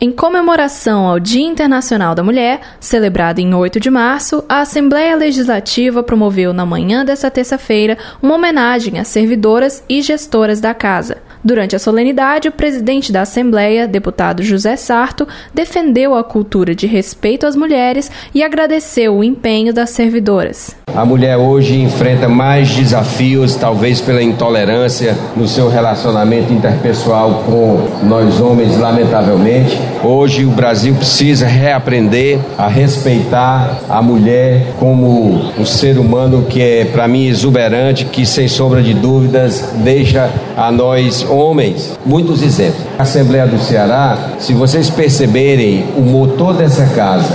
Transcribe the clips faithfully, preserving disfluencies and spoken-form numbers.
Em comemoração ao Dia Internacional da Mulher, celebrado em oito de março, a Assembleia Legislativa promoveu na manhã desta terça-feira uma homenagem às servidoras e gestoras da casa. Durante a solenidade, o presidente da Assembleia, deputado José Sarto, defendeu a cultura de respeito às mulheres e agradeceu o empenho das servidoras. A mulher hoje enfrenta mais desafios, talvez pela intolerância no seu relacionamento interpessoal com nós homens, lamentavelmente. Hoje o Brasil precisa reaprender a respeitar a mulher como um ser humano que é, para mim, exuberante, que sem sombra de dúvidas deixa a nós homens muitos exemplos. A Assembleia do Ceará, se vocês perceberem, o motor dessa casa,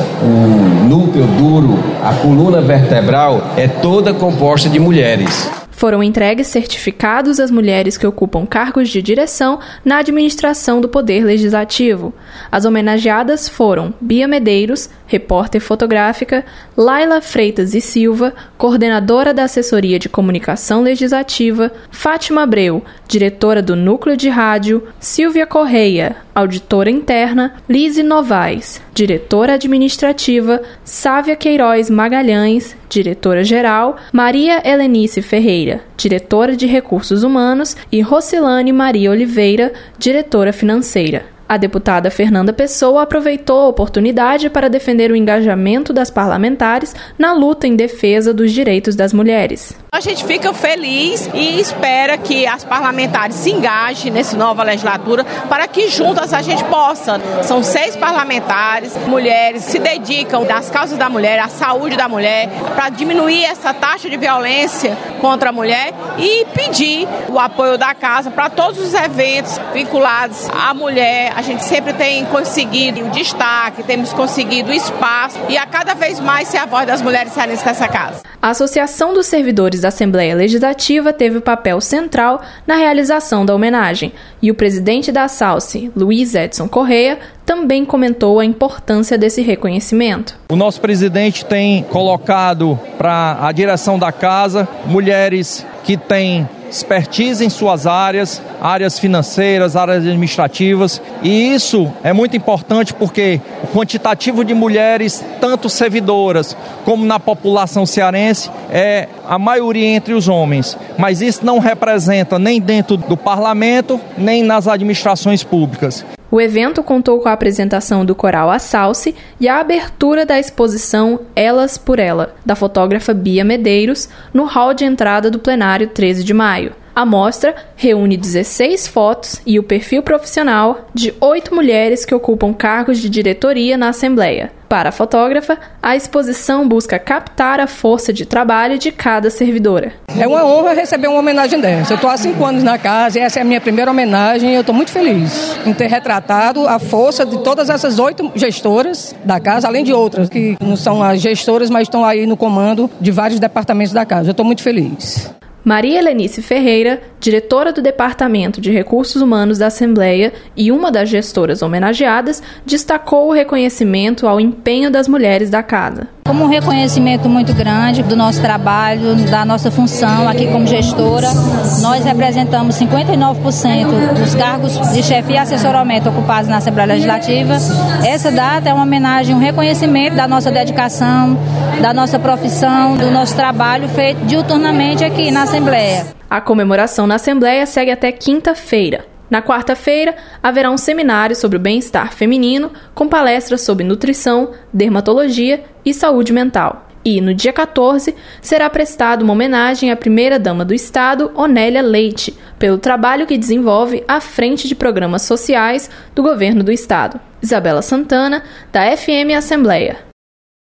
o núcleo duro, a coluna vertebral, é toda composta de mulheres. Foram entregues certificados às mulheres que ocupam cargos de direção na administração do Poder Legislativo. As homenageadas foram Bia Medeiros, repórter fotográfica, Laila Freitas e Silva, coordenadora da Assessoria de Comunicação Legislativa, Fátima Abreu, diretora do Núcleo de Rádio, Silvia Correia, auditora interna, Lise Novaes, diretora administrativa, Sávia Queiroz Magalhães, diretora-geral, Maria Helenice Ferreira, diretora de Recursos Humanos e Rocilane Maria Oliveira, diretora financeira. A deputada Fernanda Pessoa aproveitou a oportunidade para defender o engajamento das parlamentares na luta em defesa dos direitos das mulheres. A gente fica feliz e espera que as parlamentares se engajem nessa nova legislatura para que juntas a gente possa. São seis parlamentares, mulheres se dedicam às causas da mulher, à saúde da mulher, para diminuir essa taxa de violência contra a mulher e pedir o apoio da casa para todos os eventos vinculados à mulher. A gente sempre tem conseguido o destaque, temos conseguido o espaço e a cada vez mais ser a voz das mulheres cearenses nessa casa. A Associação dos Servidores da Assembleia Legislativa teve papel central na realização da homenagem e o presidente da SALSE, Luiz Edson Correia, também comentou a importância desse reconhecimento. O nosso presidente tem colocado para a direção da casa mulheres que têm expertise em suas áreas, áreas financeiras, áreas administrativas, e isso é muito importante porque o quantitativo de mulheres, tanto servidoras como na população cearense, é a maioria entre os homens, mas isso não representa nem dentro do parlamento, nem nas administrações públicas. O evento contou com a apresentação do coral A Salse e a abertura da exposição Elas por Ela, da fotógrafa Bia Medeiros, no hall de entrada do plenário treze de maio. A mostra reúne dezesseis fotos e o perfil profissional de oito mulheres que ocupam cargos de diretoria na Assembleia. Para a fotógrafa, a exposição busca captar a força de trabalho de cada servidora. É uma honra receber uma homenagem dessa. Eu estou há cinco anos na casa e essa é a minha primeira homenagem e eu estou muito feliz em ter retratado a força de todas essas oito gestoras da casa, além de outras que não são as gestoras, mas estão aí no comando de vários departamentos da casa. Eu estou muito feliz. Maria Helenice Ferreira, diretora do Departamento de Recursos Humanos da Assembleia e uma das gestoras homenageadas, destacou o reconhecimento ao empenho das mulheres da casa. Como um reconhecimento muito grande do nosso trabalho, da nossa função aqui como gestora, nós representamos cinquenta e nove por cento dos cargos de chefia e assessoramento ocupados na Assembleia Legislativa. Essa data é uma homenagem, um reconhecimento da nossa dedicação, da nossa profissão, do nosso trabalho feito diuturnamente aqui na Assembleia. A comemoração na Assembleia segue até quinta-feira. Na quarta-feira, haverá um seminário sobre o bem-estar feminino, com palestras sobre nutrição, dermatologia e saúde mental. E, no dia quatorze, será prestada uma homenagem à primeira-dama do Estado, Onélia Leite, pelo trabalho que desenvolve à frente de programas sociais do governo do Estado. Isabela Santana, da F M Assembleia.